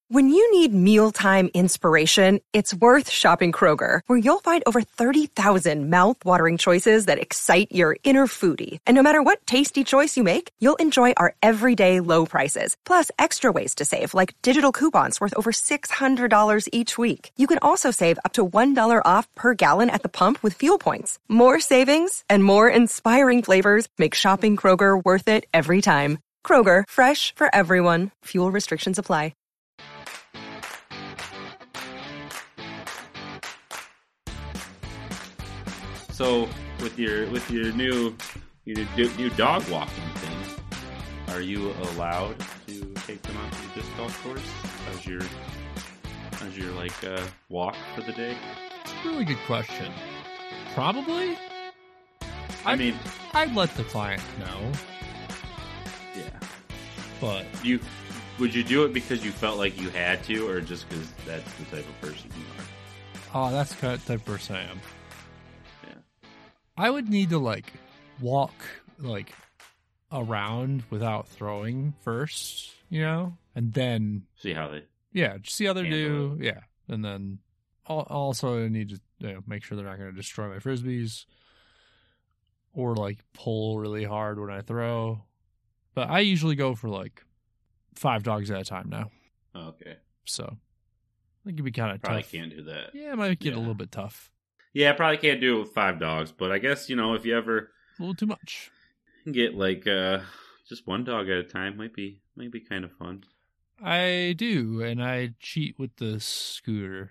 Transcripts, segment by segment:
When you need mealtime inspiration, it's worth shopping Kroger, where you'll find over 30,000 mouth-watering choices that excite your inner foodie. And no matter what tasty choice you make, you'll enjoy our everyday low prices, plus extra ways to save, like digital coupons worth over $600 each week. You can also save up to $1 off per gallon at the pump with fuel points. More savings and more inspiring flavors make shopping Kroger worth it every time. Kroger, fresh for everyone. Fuel restrictions apply. So with your new dog walking thing, are you allowed to take them out to the disc golf course as your walk for the day? It's a really good question. Probably. I'd let the client know. Yeah. But would you do it because you felt like you had to, or just because that's the type of person you are? Oh, that's the type of person I am. I would need to walk around without throwing first, and then see how they just see how they do, and then also I need to make sure they're not going to destroy my frisbees or pull really hard when I throw. But I usually go for 5 dogs at a time now. Okay, so I think it'd be kind of tough. Probably can't do that. Yeah, it might get a little bit tough. Yeah, I probably can't do it with 5 dogs, but I guess, if you ever a little too much, get just 1 dog at a time might be kind of fun. I do, and I cheat with the scooter.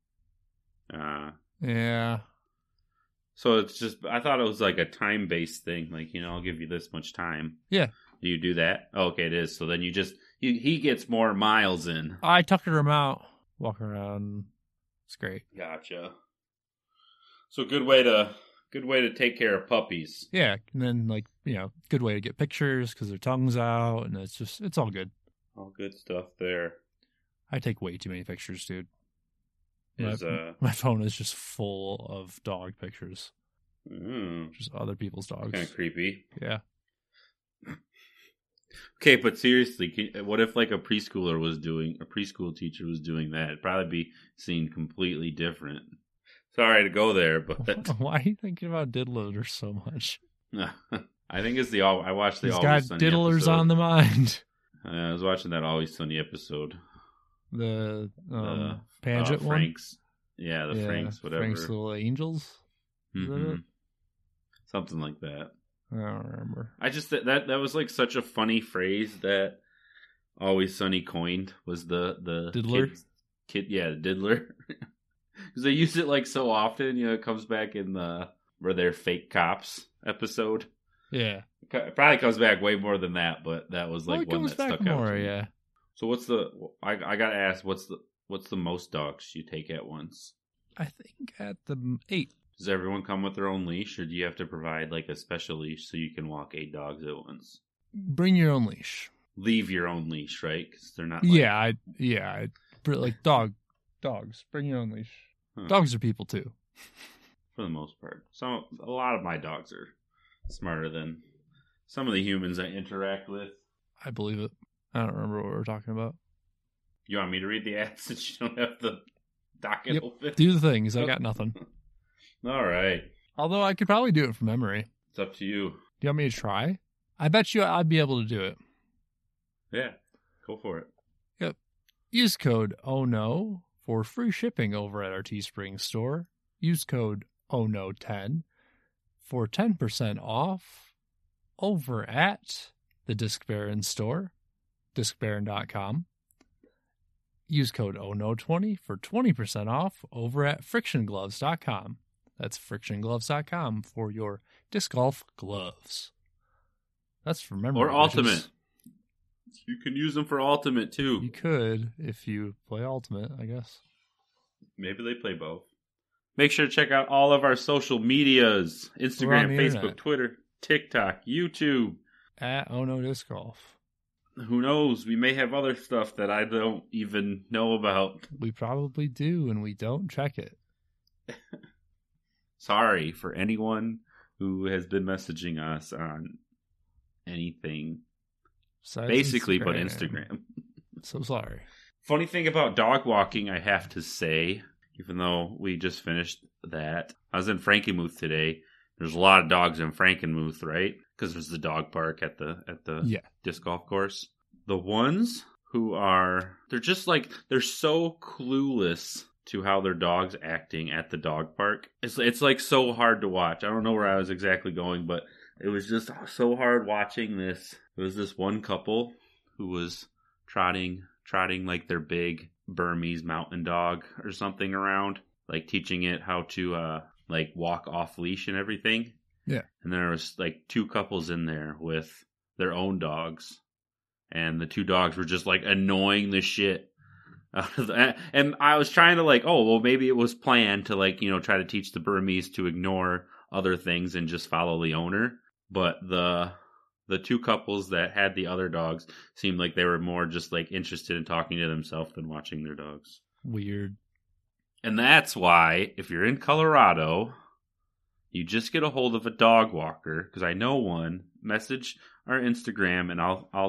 Yeah. So it's just, I thought it was a time-based thing, I'll give you this much time. Yeah. Do you do that? Oh, okay, it is. So then he gets more miles in. I tucker him out, walk around. It's great. Gotcha. So good way to take care of puppies. Yeah, and then good way to get pictures because their tongue's out, and it's all good. All good stuff there. I take way too many pictures, dude. My phone is just full of dog pictures. Just other people's dogs. Kind of creepy. Yeah. Okay, but seriously, what if a preschool teacher was doing that? It'd probably be seen completely different. Sorry to go there, but why are you thinking about diddlers so much? I think it's I watched the He's Always got Sunny diddlers episode. on the mind. I was watching that Always Sunny episode. The Paget one? Frank's. Yeah, the Frank's, whatever. Frank's Little Angels? Is that it? Something like that. I don't remember. I just, that was such a funny phrase that Always Sunny coined, was the diddler? The diddler. Because they use it so often, it comes back in the where they're fake cops episode. Yeah, it probably comes back way more than that, but that was one that stuck more, out. Yeah. So what's I gotta ask, what's the most dogs you take at once? I think at the 8. Does everyone come with their own leash, or do you have to provide a special leash so you can walk 8 dogs at once? Bring your own leash. Leave your own leash, right? Because they're not. Dogs. Bring your own leash. Huh. Dogs are people too, for the most part. A lot of my dogs are smarter than some of the humans I interact with. I believe it. I don't remember what we were talking about. You want me to read the ads since you don't have the docket open? Do the things. I got nothing. All right. Although I could probably do it from memory. It's up to you. Do you want me to try? I bet you I'd be able to do it. Yeah. Go for it. Yep. Use code OHNO for free shipping over at our Teespring store. Use code OHNO10 for 10% off over at the Disc Baron store, discbaron.com. Use code OHNO20 for 20% off over at frictiongloves.com. That's frictiongloves.com for your disc golf gloves. That's for memory. Or Ultimate. You can use them for Ultimate, too. You could, if you play Ultimate, I guess. Maybe they play both. Make sure to check out all of our social medias. Instagram, Facebook, internet. Twitter, TikTok, YouTube. At Oh No Disc Golf. Who knows? We may have other stuff that I don't even know about. We probably do, and we don't check it. Sorry for anyone who has been messaging us on anything. Besides basically, Instagram. but Instagram. So sorry. Funny thing about dog walking, I have to say, even though we just finished that, I was in Frankenmuth today. There's a lot of dogs in Frankenmuth, right? Because there's the dog park at the disc golf course. The ones who they're just like, they're so clueless to how their dog's acting at the dog park. It's like so hard to watch. I don't know where I was exactly going, but it was just so hard watching this. It was this one couple who was trotting like their big Burmese mountain dog or something around, like teaching it how to like walk off leash and everything. Yeah. And there was like two couples in there with their own dogs, and the two dogs were just like annoying the shit out of that. And I was trying to like, oh, well, maybe it was planned to like, try to teach the Burmese to ignore other things and just follow the owner. But the two couples that had the other dogs seemed like they were more just like interested in talking to themselves than watching their dogs. Weird. And that's why, if you're in Colorado, you just get a hold of a dog walker, because I know one. Message our Instagram, and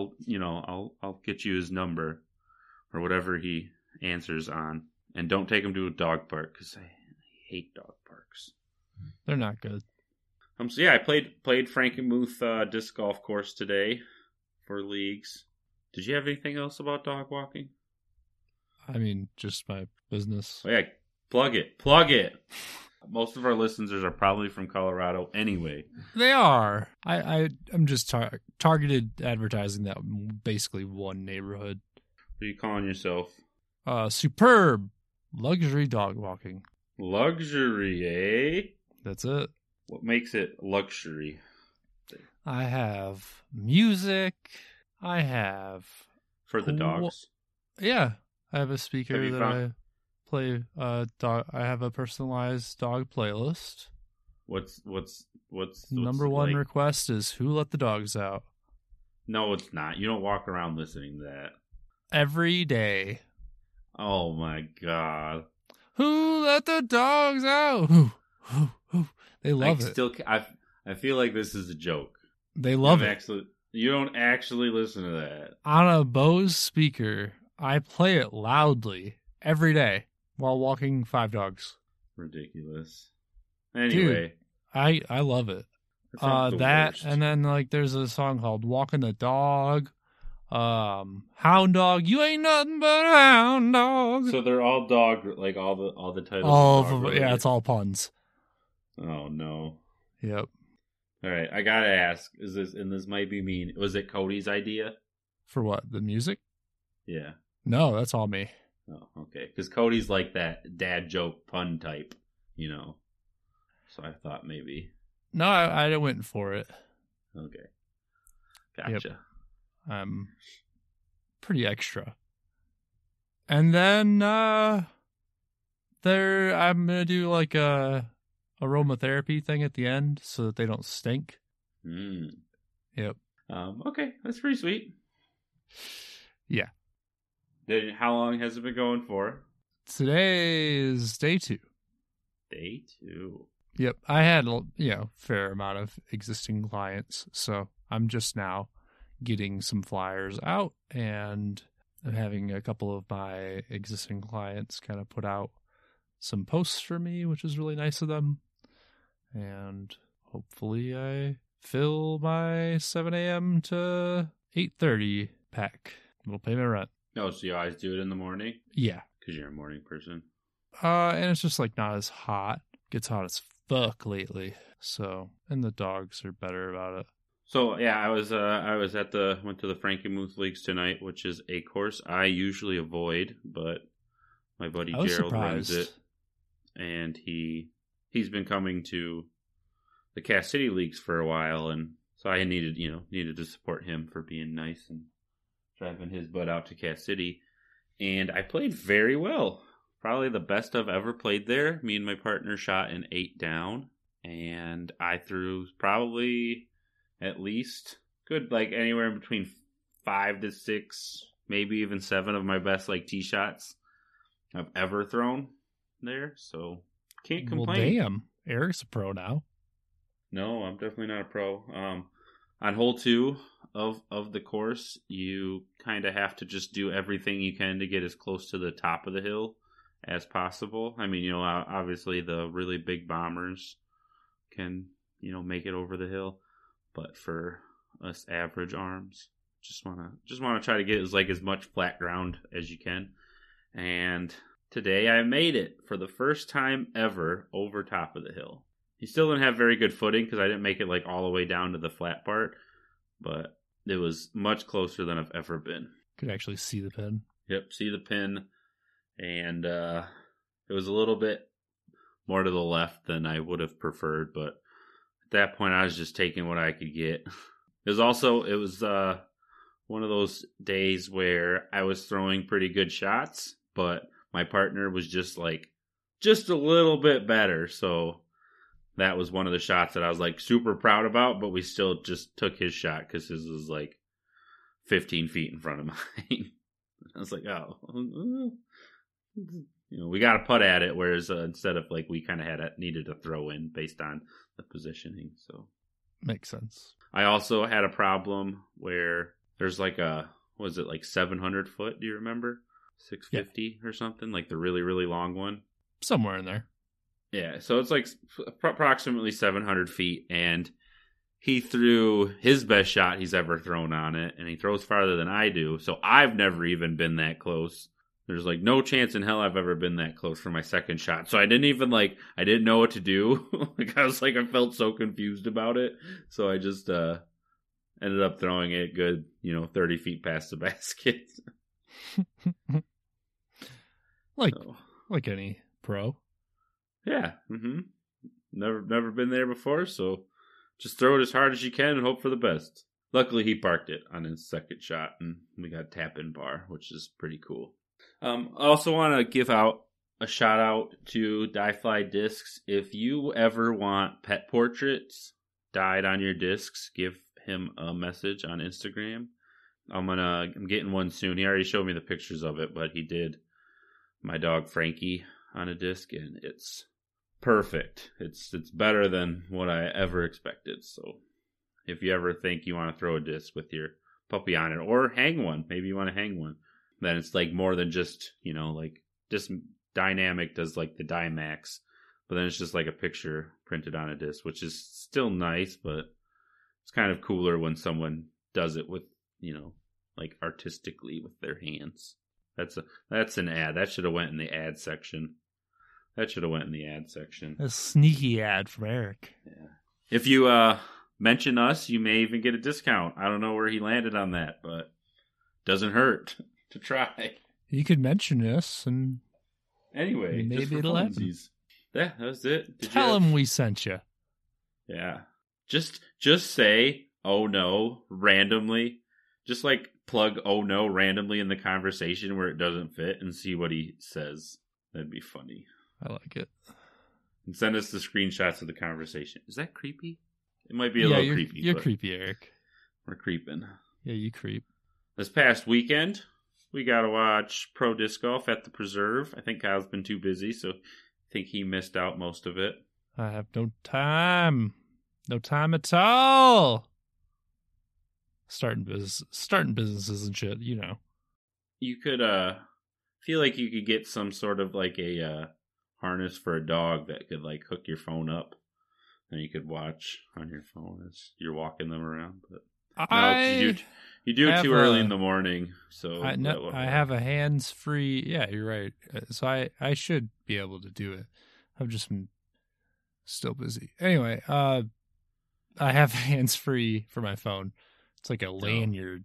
I'll get you his number or whatever he answers on. And don't take him to a dog park, because I hate dog parks. They're not good. So yeah, I played Frankenmuth disc golf course today for leagues. Did you have anything else about dog walking? I mean, just my business. Oh, yeah, plug it. Most of our listeners are probably from Colorado anyway. They are. I'm just targeted advertising that basically one neighborhood. What are you calling yourself? Superb luxury dog walking. Luxury, eh? That's it. What makes it luxury? I have music. I have... For the dogs? Yeah. I have a speaker that I play dog. I have a personalized dog playlist. What's number one request is "Who Let the Dogs Out?" No, it's not. You don't walk around listening to that every day. Oh my god! Who let the dogs out? Who. They love it. I feel like this is a joke. They love it. You don't actually listen to that on a Bose speaker. I play it loudly every day while walking 5 dogs. Ridiculous. Anyway. Dude, I love it. That worst. And then like there's a song called Walking the Dog. Hound Dog, you ain't nothing but a hound dog. So they're all dog, like all the titles. All of them, yeah, it's all puns. Oh no. Yep. All right, I gotta ask, this might be mean, was it Cody's idea? For what, the music? Yeah. No, that's all me. Oh, okay. Because Cody's like that dad joke pun type, So I thought maybe. No, I went for it. Okay. Gotcha. Yep. I'm pretty extra. And then I'm gonna do like a aromatherapy thing at the end so that they don't stink. Yep. Okay, that's pretty sweet. Yeah. How long has it been going for? Today is day 2. Day 2. Yep. I had fair amount of existing clients, so I'm just now getting some flyers out, and I'm having a couple of my existing clients kind of put out some posts for me, which is really nice of them. And hopefully I fill my 7 a.m. to 8:30 pack. It'll pay my rent. Oh, so you always do it in the morning? Yeah. Because you're a morning person. And it's just like not as hot. Gets hot as fuck lately. So, and the dogs are better about it. So yeah, I went to the Frankenmuth Leagues tonight, which is a course I usually avoid, but my buddy Gerald runs it, and he's been coming to the Cass City Leagues for a while, and so I needed to support him for being nice and driving his butt out to Cass City, and I played very well. Probably the best I've ever played there. Me and my partner shot an 8 down, and I threw probably at least good, like anywhere in between 5 to 6, maybe even 7 of my best like tee shots I've ever thrown there. So can't complain. Well, damn, Eric's a pro now. No, I'm definitely not a pro. On hole 2, of the course, you kind of have to just do everything you can to get as close to the top of the hill as possible. I mean, obviously the really big bombers can, make it over the hill, but for us average arms, just want to try to get as much flat ground as you can. And today I made it for the first time ever over top of the hill. You still didn't have very good footing because I didn't make it all the way down to the flat part, but it was much closer than I've ever been. Could actually see the pin. Yep, see the pin, and it was a little bit more to the left than I would have preferred, but at that point I was just taking what I could get. It was one of those days where I was throwing pretty good shots, but my partner was just a little bit better, so that was one of the shots that I was super proud about, but we still just took his shot because his was 15 feet in front of mine. I was we got to putt at it, whereas instead of we kind of needed to throw in based on the positioning. So makes sense. I also had a problem where there's 700 foot? Do you remember 650 or something? The really really long one, somewhere in there. Yeah, so it's approximately 700 feet, and he threw his best shot he's ever thrown on it, and he throws farther than I do, so I've never even been that close. There's no chance in hell I've ever been that close for my second shot, so I didn't even I didn't know what to do. I felt so confused about it, so I just ended up throwing it good, 30 feet past the basket. Like any pro. Yeah. Mm-hmm. Never been there before, so just throw it as hard as you can and hope for the best. Luckily, he parked it on his second shot, and we got tap-in bar, which is pretty cool. I also want to give out a shout-out to Die Fly Discs. If you ever want pet portraits dyed on your discs, give him a message on Instagram. I'm getting one soon. He already showed me the pictures of it, but he did my dog Frankie on a disc, and it's perfect. It's better than what I ever expected. So if you ever think you want to throw a disc with your puppy on it, or hang one, maybe you want to hang one, then it's more than just, just Dynamic does the Dymax, but then it's just a picture printed on a disc, which is still nice, but it's kind of cooler when someone does it with, artistically with their hands. That's an ad. That should have went in the ad section. A sneaky ad from Eric. Yeah. If you mention us, you may even get a discount. I don't know where he landed on that, but doesn't hurt to try. You could mention us, and anyway, maybe it'll happen. Yeah, that was it. Tell him we sent you. Yeah. Just say, "Oh no," randomly. Just plug "Oh no" randomly in the conversation where it doesn't fit and see what he says. That'd be funny. I like it. And send us the screenshots of the conversation. Is that creepy? It might be a little creepy. You're creepy, Eric. We're creeping. Yeah, you creep. This past weekend, we got to watch Pro Disc Golf at the Preserve. I think Kyle's been too busy, so I think he missed out most of it. I have no time. No time at all. Starting businesses and shit, You could feel like you could get some sort of a harness for a dog that could hook your phone up, and you could watch on your phone as you're walking them around. But you do it too early in the morning, so I have a hands-free. Yeah, you're right. So I should be able to do it. I've just been still busy. Anyway, I have hands-free for my phone. It's like a lanyard.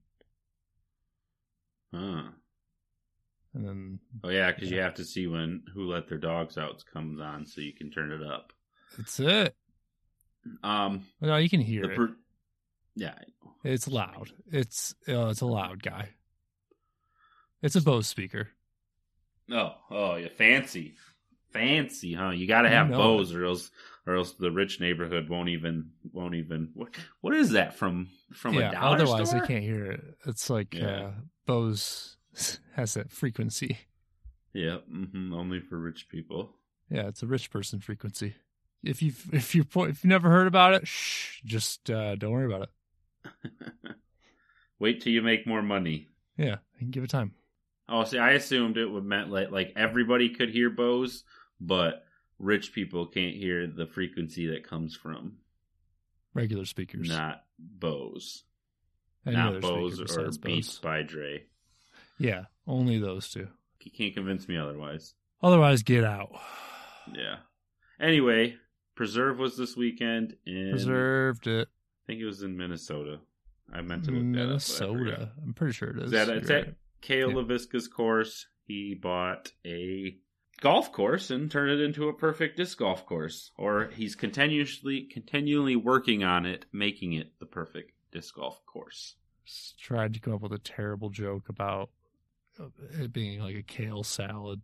Huh. And then, because you have to see when Who Let Their Dogs Out comes on, so you can turn it up. That's it. No, you can hear it. Yeah, it's loud. It's a loud guy. It's a Bose speaker. Oh, yeah, fancy, huh? You got to have Bose, or else the rich neighborhood won't even. What is that from a dollar otherwise store? They can't hear it. It's Bose has that frequency. Yeah, only for rich people. Yeah, it's a rich person frequency. If you've never heard about it, just don't worry about it. Wait till you make more money. Yeah, you can give it time. Oh, see, I assumed it would meant like everybody could hear Bose, but rich people can't hear the frequency that comes from regular speakers. Not Bose. Any not Bose or Beats by Dre. Yeah, only those two. You can't convince me otherwise. Otherwise, get out. Yeah. Anyway, Preserve was this weekend. Preserved it. I think it was in Minnesota. I meant to look Minnesota. that up. I'm pretty sure it is. It's at Cale LaVisca's course. He bought a golf course and turned it into a perfect disc golf course. Or he's continually working on it, making it the perfect disc golf course. Just tried to come up with a terrible joke about it being like a kale salad.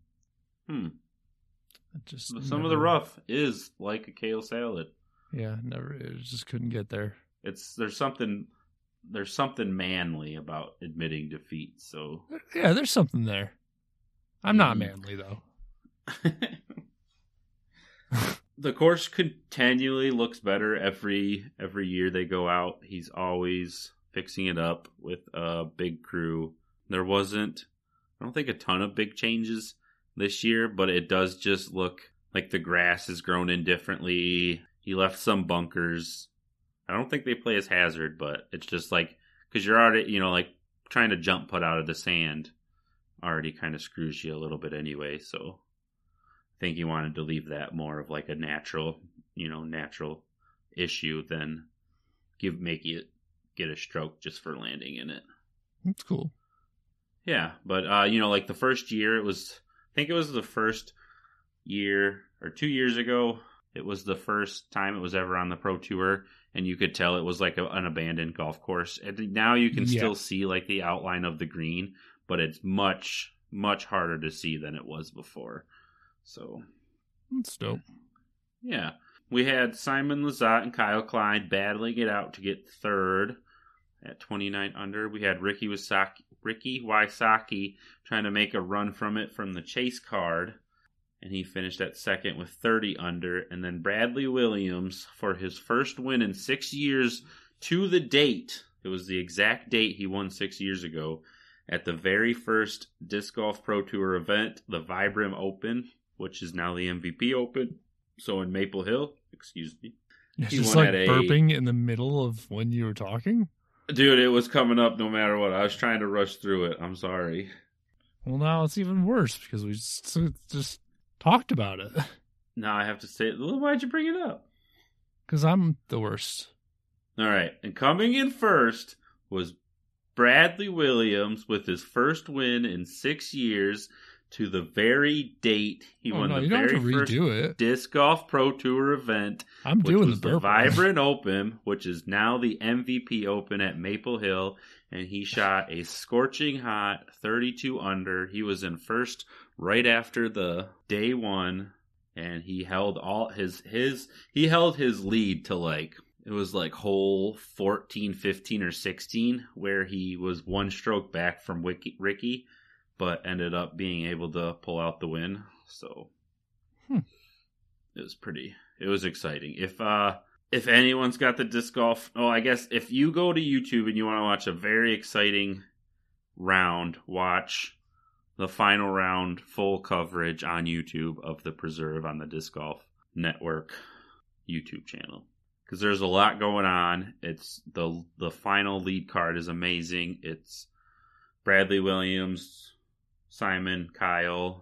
Some of the rough is like a kale salad. Yeah, it just couldn't get there. There's something manly about admitting defeat. So yeah, there's something there. I'm not manly though. The course continually looks better every year they go out. He's always fixing it up with a big crew. There wasn't, I don't think, a ton of big changes this year, but it does just look like the grass has grown in differently. He left some bunkers. I don't think they play as hazard, but it's just like, because you're already, like trying to jump putt out of the sand already kind of screws you a little bit anyway. So I think he wanted to leave that more of like a natural issue than make it get a stroke just for landing in it. That's cool. Yeah, but like the first year, I think it was the first year or 2 years ago. It was the first time it was ever on the Pro Tour, and you could tell it was like an abandoned golf course. And now you can still see like the outline of the green, but it's much, much harder to see than it was before. So that's dope. Yeah. We had Simon Lizotte and Kyle Klein battling it out to get third at 29 under. We had Ricky Wysocki trying to make a run from it from the chase card, and he finished at second with 30 under. And then Bradley Williams, for his first win in 6 years to the date, it was the exact date he won 6 years ago, at the very first Disc Golf Pro Tour event, the Vibram Open, which is now the MVP Open. So in Maple Hill, excuse me. It's just like burping in the middle of when you were talking? Dude, it was coming up no matter what. I was trying to rush through it. I'm sorry. Well, now it's even worse because we just talked about it. Now I have to say, why'd you bring it up? Because I'm the worst. All right. And coming in first was Bradley Williams with his first win in 6 years to the very date he won the very first Disc Golf Pro Tour event. I'm doing the Vibrant Open, which is now the MVP Open at Maple Hill, and he shot a scorching hot 32 under. He was in first right after the day one, and he held all his lead to it was like hole 14, 15, or 16, where he was one stroke back from Ricky, but ended up being able to pull out the win. So it was exciting. If anyone's got the disc golf, I guess if you go to YouTube and you want to watch a very exciting round, watch the final round full coverage on YouTube of the Preserve on the Disc Golf Network YouTube channel. Because there's a lot going on. It's the final lead card is amazing. It's Bradley Williams, Simon, Kyle,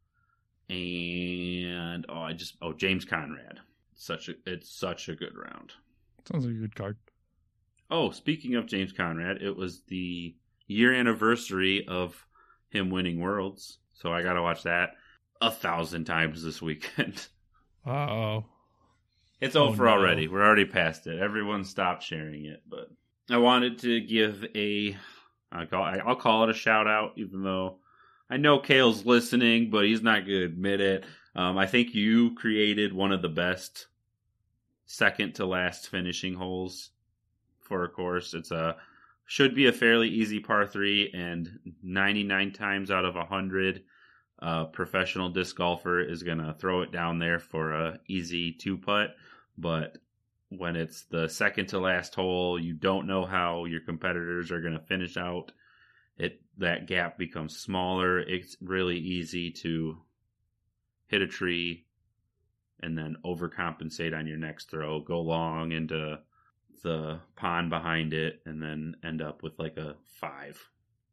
and James Conrad. It's such a good round. Sounds like a good card. Oh, speaking of James Conrad, it was the year anniversary of him winning Worlds, so I got to watch that 1,000 times this weekend. Uh-oh. It's over already. We're already past it. Everyone stopped sharing it, but I wanted to give I'll call it a shout out, even though I know Cale's listening, but he's not going to admit it. I think you created one of the best second to last finishing holes for a course. Should be a fairly easy par 3, and 99 times out of 100, a professional disc golfer is going to throw it down there for a easy 2-putt. But when it's the second to last hole, you don't know how your competitors are going to finish out. That gap becomes smaller. It's really easy to hit a tree and then overcompensate on your next throw, go long into the pond behind it, and then end up with like a 5.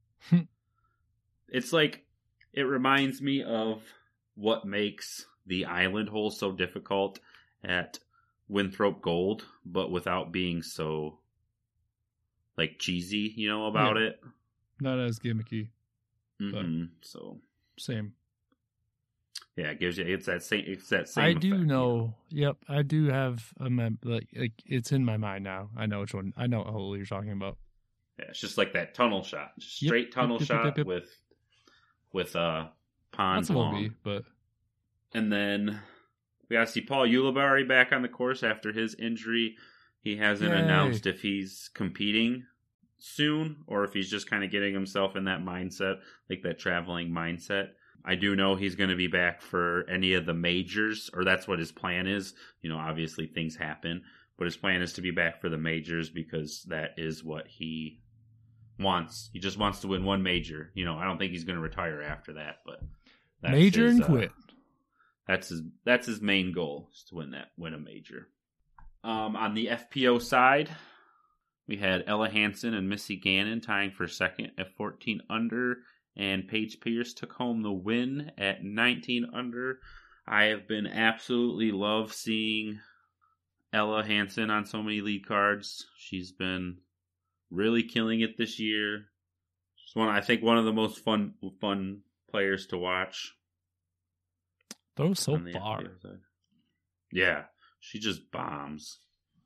It's like, it reminds me of what makes the island hole so difficult at Winthrop Gold, but without being so like cheesy, about it. Not as gimmicky. Mm-hmm. So same. Yeah, it gives you it's that same. I do effect, know. Yep, I do have a like it's in my mind now. I know which one. I know what hole you're talking about. Yeah, it's just like that tunnel shot, just straight tunnel shot with pond That's long. But and then we got to see Paul Ulibarri back on the course after his injury. He hasn't announced if he's competing soon or if he's just kind of getting himself in that mindset, like that traveling mindset. I do know he's going to be back for any of the majors, or that's what his plan is. Obviously things happen, but his plan is to be back for the majors because that is what he wants. He just wants to win one major. I don't think he's going to retire after that, but that's major and quit. That's his main goal, is to win a major. On the FPO side, we had Ella Hansen and Missy Gannon tying for second at 14 under. And Paige Pierce took home the win at 19 under. I have been absolutely love seeing Ella Hansen on so many lead cards. She's been really killing it this year. She's one of the most fun players to watch. Those so far. Yeah, she just bombs.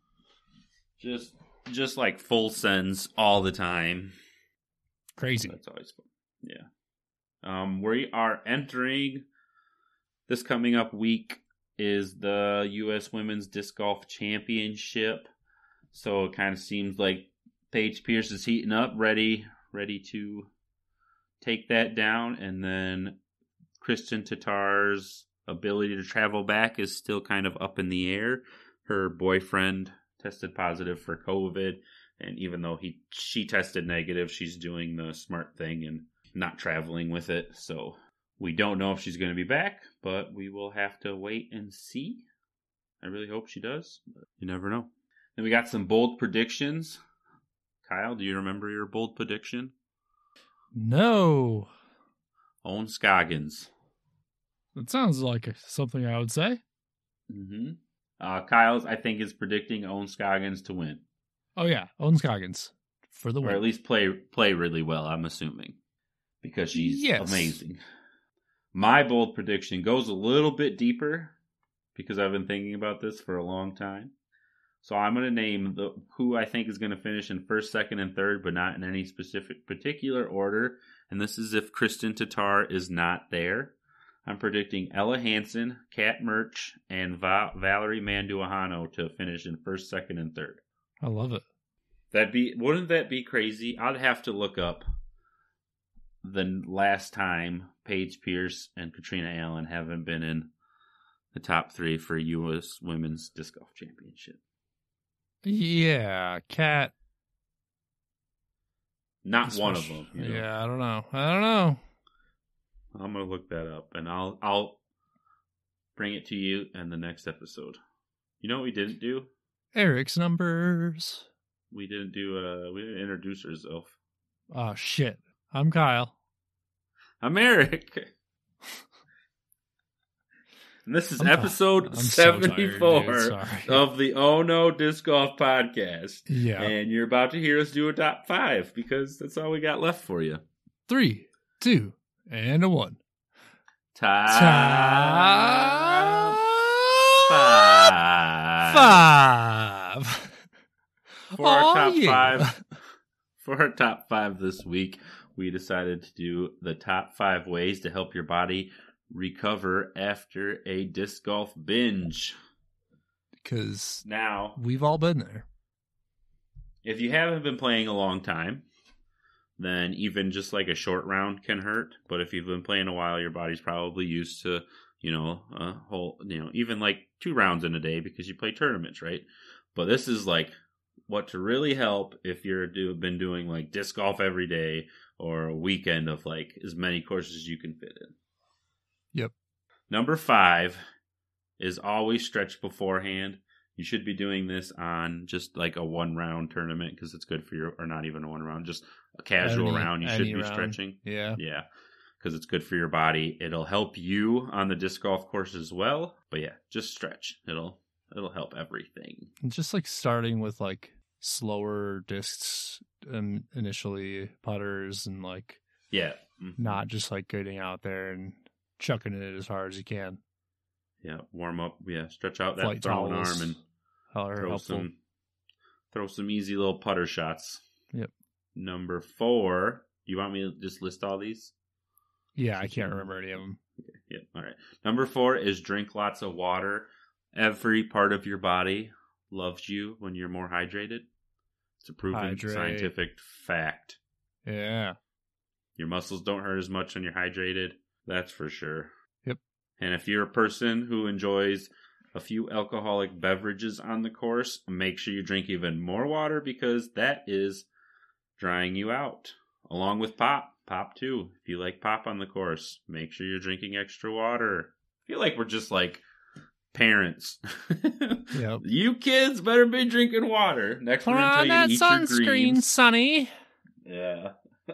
Just like full sends all the time. Crazy. That's always fun. Yeah. We are entering this coming up week is the U.S. Women's Disc Golf Championship. So it kind of seems like Paige Pierce is heating up, ready to take that down. And then Kristin Tattar's ability to travel back is still kind of up in the air. Her boyfriend tested positive for COVID. And even though she tested negative, she's doing the smart thing and not traveling with it. So we don't know if she's going to be back, but we will have to wait and see. I really hope she does, but you never know. Then we got some bold predictions. Kyle, do you remember your bold prediction? No. Ohn Scoggins. That sounds like something I would say. Mm-hmm. Kyle's, I think, is predicting Ohn Scoggins to win. Oh, yeah. Ohn Scoggins for the win. Or at least play really well, I'm assuming. Because she's amazing. My bold prediction goes a little bit deeper because I've been thinking about this for a long time. So I'm going to name who I think is going to finish in first, second, and third, but not in any particular order. And this is if Kristin Tattar is not there. I'm predicting Ella Hansen, Kat Murch, and Valerie Manduahano to finish in first, second, and third. I love it. Wouldn't that be crazy? I'd have to look up the last time Paige Pierce and Katrina Allen haven't been in the top 3 for U.S. Women's Disc Golf Championship. Yeah, Kat. Not one of them. Yeah, I don't know. I'm gonna look that up, and I'll bring it to you in the next episode. You know what we didn't do? Eric's numbers. We didn't introduce ourselves. Oh shit! I'm Kyle. I'm Eric. And this is episode 74 of the Oh No Disc Golf Podcast. Yeah. And you're about to hear us do a top 5 because that's all we got left for you. 3, 2, and a 1. Top 5. For our top 5 this week, we decided to do the top 5 ways to help your body recover after a disc golf binge. Because now we've all been there. If you haven't been playing a long time, then even just like a short round can hurt. But if you've been playing a while, your body's probably used to, a whole, even like 2 rounds in a day because you play tournaments, right? But this is like what to really help if been doing like disc golf every day or a weekend of like as many courses as you can fit in. Yep. Number 5 is always stretch beforehand. You should be doing this on just like a 1-round tournament because it's good for or not even a 1 round, just a casual round. You should be stretching. Yeah. Yeah. Because it's good for your body. It'll help you on the disc golf course as well. But yeah, just stretch. It'll help everything. And just like starting with like slower discs and initially putters and like not just like getting out there and chucking it as hard as you can. Yeah, warm up. Yeah, stretch out Flight that throwing arm and throw some easy little putter shots. Yep. Number 4. You want me to just list all these? Yeah, I can't remember any of them. Okay. Yeah. All right. Number 4 is drink lots of water. Every part of your body loves you when you're more hydrated. It's a proven scientific fact. Yeah. Your muscles don't hurt as much when you're hydrated. That's for sure. Yep. And if you're a person who enjoys a few alcoholic beverages on the course, make sure you drink even more water because that is drying you out. Along with pop. Pop too. If you like pop on the course, make sure you're drinking extra water. I feel like we're just like parents. Yep. You kids better be drinking water. Next Put we're on gonna tell you that to eat sunscreen, your greens. Sonny. Yeah.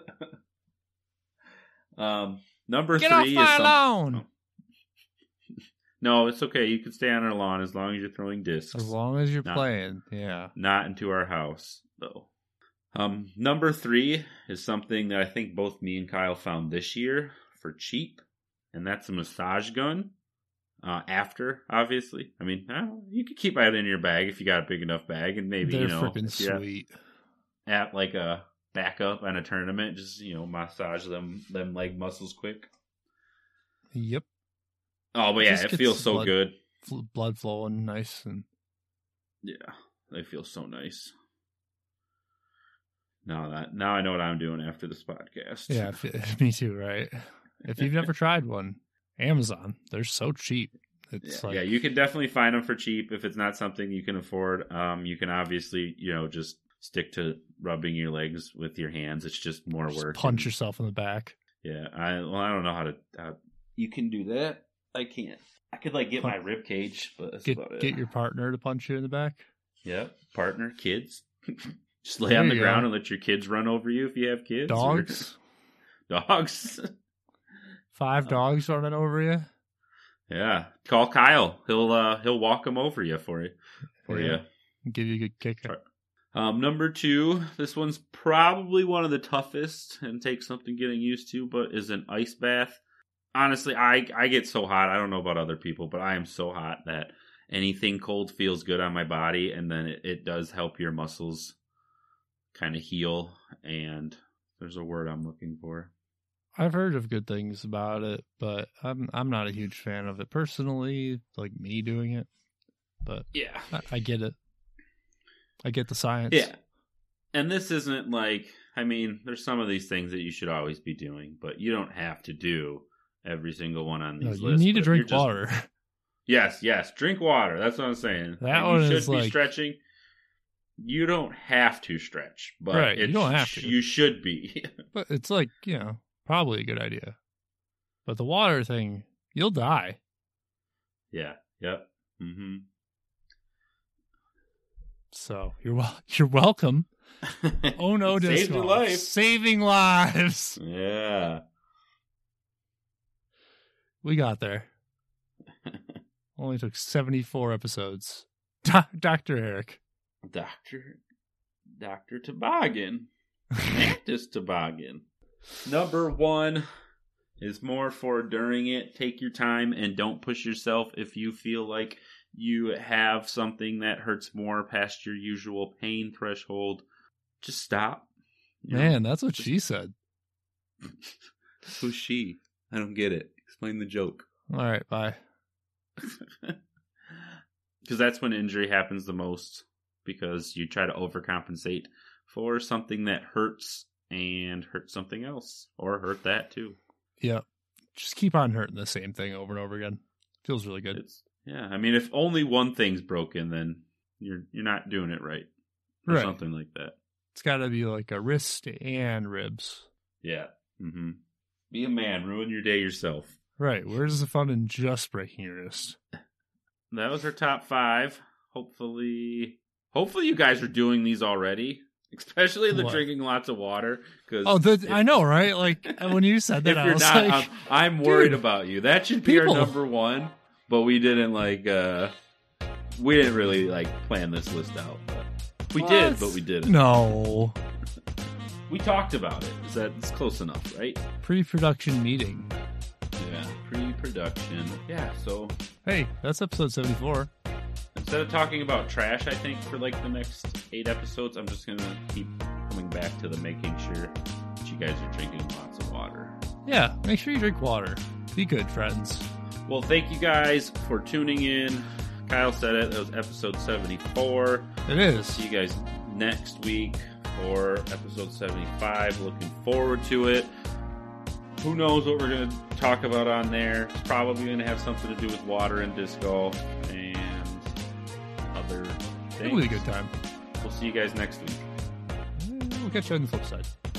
Number Get 3 off is my lawn. No, it's okay. You can stay on our lawn as long as you're throwing discs. As long as you're playing, yeah. Not into our house, though. Number 3 is something that I think both me and Kyle found this year for cheap, and that's a massage gun. After, obviously. I mean, you could keep that in your bag if you got a big enough bag, and maybe, They're freaking sweet. At like a backup on a tournament, just, massage them leg muscles quick. Yep. Oh, but yeah, it feels so good. Blood flowing nice. And yeah, they feel so nice. Now I know what I'm doing after this podcast. Yeah, me too, right? If you've never tried one, Amazon, they're so cheap. Yeah, you can definitely find them for cheap if it's not something you can afford. You can obviously, just stick to rubbing your legs with your hands. It's just more work. Punch yourself in the back. Yeah, I don't know how to. You can do that. I can't. I could get my rib cage, but that's about it. Get your partner to punch you in the back. Yeah, partner, kids. Just lay on the ground and let your kids run over you if you have kids. Dogs. Dogs. 5 dogs running over you. Yeah, call Kyle. He'll walk them over you for you. Give you a good kick. Number 2, this one's probably one of the toughest and takes something getting used to, but is an ice bath. Honestly, I get so hot. I don't know about other people, but I am so hot that anything cold feels good on my body, and then it does help your muscles kind of heal. And there's a word I'm looking for. I've heard of good things about it, but I'm not a huge fan of it personally, like me doing it. But yeah, I get it. I get the science. Yeah. And this isn't there's some of these things that you should always be doing, but you don't have to do every single one on these lists. You need to drink water. Yes, drink water. That's what I'm saying. That one you is should be stretching. You don't have to stretch, but right, you don't have to. You should be. But it's probably a good idea. But the water thing, you'll die. Yeah. Yep. Mm-hmm. So you're welcome. Oh no, saved your life. Saving lives. Yeah. We got there. Only took 74 episodes. Dr. Eric. Dr. Toboggan. Mantis Toboggan. Number 1 is more for during it. Take your time and don't push yourself if you feel like you have something that hurts more past your usual pain threshold. Just stop. Man, that's what she said. Who's she? I don't get it. Explain the joke. All right, bye. Because that's when injury happens the most. Because you try to overcompensate for something that hurts and hurt something else. Or hurt that too. Yeah. Just keep on hurting the same thing over and over again. Feels really good. If only one thing's broken, then you're not doing it right. Or something like that. It's got to be like a wrist and ribs. Yeah. Mm-hmm. Be a man. Ruin your day yourself. Right. Where's the fun in just breaking your wrist? That was our top 5. Hopefully you guys are doing these already. Especially the drinking lots of water. I know, right? Like, when you said that, I was not, like... I'm worried about you. That should be our number 1. But we didn't, we didn't really, plan this list out. But we did, but we didn't. No. We talked about it. It's close enough, right? Pre-production meeting. Yeah, pre-production. Yeah, so... Hey, that's episode 74. Instead of talking about trash, I think, for the next 8 episodes, I'm just going to keep coming back to the making sure that you guys are drinking lots of water. Yeah, make sure you drink water. Be good, friends. Well, thank you guys for tuning in. Kyle said it. That was episode 74. It is. See you guys next week for episode 75. Looking forward to it. Who knows what we're going to talk about on there. It's probably going to have something to do with water and disc golf and other things. It'll be a good time. We'll see you guys next week. We'll catch you on the flip side.